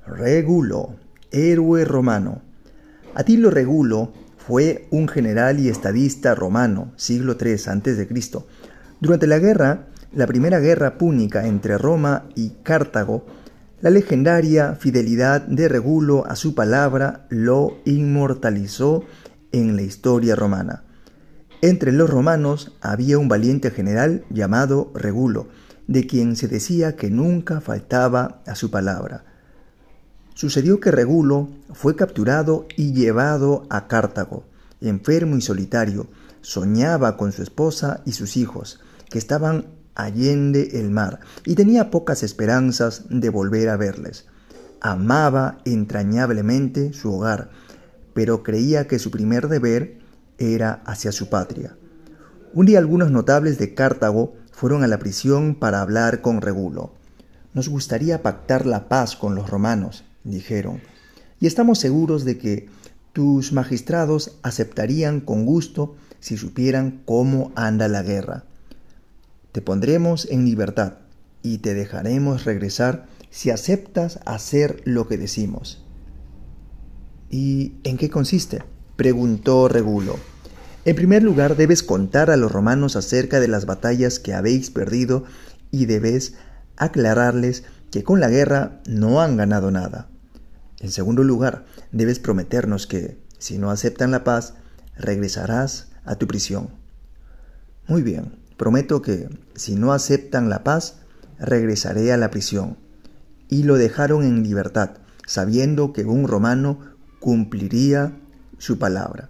Regulo, héroe romano. Atilo Regulo fue un general y estadista romano, siglo III a.C. Durante la primera guerra púnica entre Roma y Cartago, la legendaria fidelidad de Regulo a su palabra lo inmortalizó en la historia romana. Entre los romanos había un valiente general llamado Regulo, de quien se decía que nunca faltaba a su palabra. Sucedió que Regulo fue capturado y llevado a Cartago. Enfermo y solitario, soñaba con su esposa y sus hijos, que estaban allende el mar, y tenía pocas esperanzas de volver a verles. Amaba entrañablemente su hogar, pero creía que su primer deber era hacia su patria. Un día algunos notables de Cartago fueron a la prisión para hablar con Regulo. «Nos gustaría pactar la paz con los romanos», dijeron, «y estamos seguros de que tus magistrados aceptarían con gusto si supieran cómo anda la guerra. Te pondremos en libertad y te dejaremos regresar si aceptas hacer lo que decimos». «¿Y en qué consiste?», preguntó Regulo. «En primer lugar, debes contar a los romanos acerca de las batallas que habéis perdido y debes aclararles que con la guerra no han ganado nada. En segundo lugar, debes prometernos que, si no aceptan la paz, regresarás a tu prisión». «Muy bien, prometo que, si no aceptan la paz, regresaré a la prisión». Y lo dejaron en libertad, sabiendo que un romano cumpliría su palabra.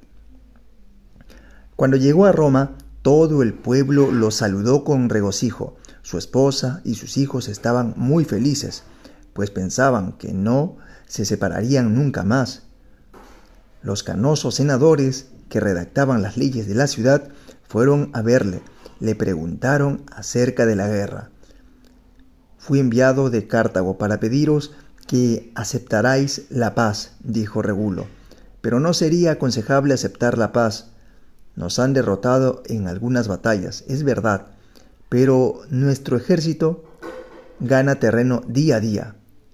Cuando llegó a Roma, todo el pueblo lo saludó con regocijo. Su esposa y sus hijos estaban muy felices, pues pensaban que no se separarían nunca más. Los canosos senadores que redactaban las leyes de la ciudad fueron a verle, le preguntaron acerca de la guerra. «Fui enviado de Cartago para pediros que aceptarais la paz», dijo Regulo, «pero no sería aconsejable aceptar la paz. Nos han derrotado en algunas batallas, es verdad, pero nuestro ejército gana terreno día a día.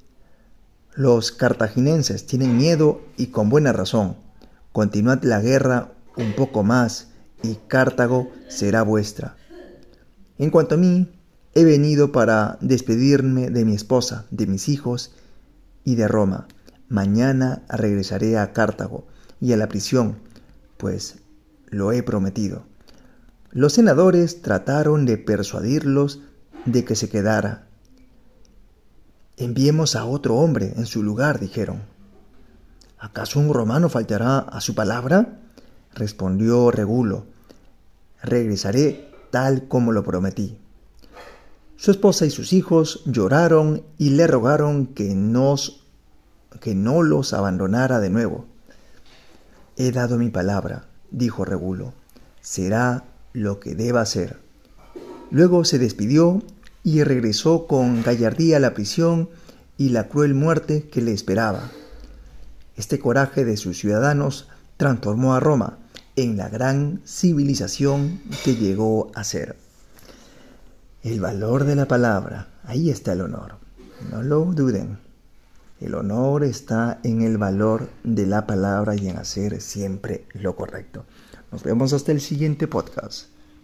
Los cartagineses tienen miedo y con buena razón. Continuad la guerra un poco más y Cartago será vuestra. En cuanto a mí, he venido para despedirme de mi esposa, de mis hijos y de Roma. Mañana regresaré a Cartago y a la prisión, pues lo he prometido». Los senadores trataron de persuadirlos de que se quedara. «Enviemos a otro hombre en su lugar», dijeron. «¿Acaso un romano faltará a su palabra?», respondió Regulo. «Regresaré tal como lo prometí». Su esposa y sus hijos lloraron y le rogaron que no los abandonara de nuevo. «He dado mi palabra», dijo Regulo. «Será lo que deba ser». Luego se despidió y regresó con gallardía a la prisión y la cruel muerte que le esperaba. Este coraje de sus ciudadanos transformó a Roma en la gran civilización que llegó a ser. El valor de la palabra, ahí está el honor. No lo duden. El honor está en el valor de la palabra y en hacer siempre lo correcto. Nos vemos hasta el siguiente podcast.